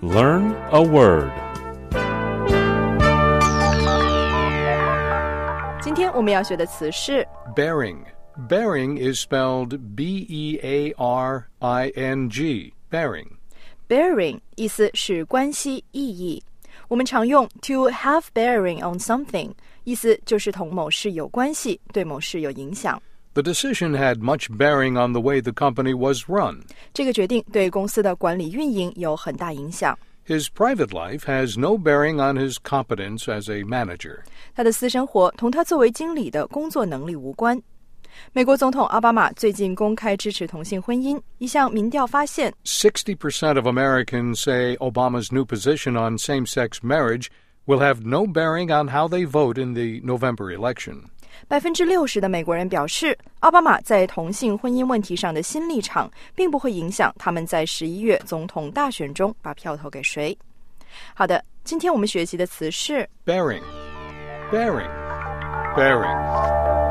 Learn a word. 今天我们要学的词是 Bearing. Bearing is spelled B-E-A-R-I-N-G. Bearing. bearing 意思是关系、意义。我们常用 to have bearing on something， 意思就是同某事有关系，对某事有影响。 The decision had much bearing on the way the company was run. 这个决定对公司的管理运营有很大影响。 His private life has no bearing on his competence as a manager. 他的私生活同他作为经理的工作能力无关。美国总统奥巴马最近公开支持同性婚姻，一项民调发现 60% of Americans say Obama's new position on same-sex marriage will have no bearing on how they vote in the November election. 60%的美国人表示，奥巴马在同性婚姻问题上的新立场并不会影响他们在11月总统大选中把票投给谁。好的，今天我们学习的词是 Bearing. Bearing. Bearing.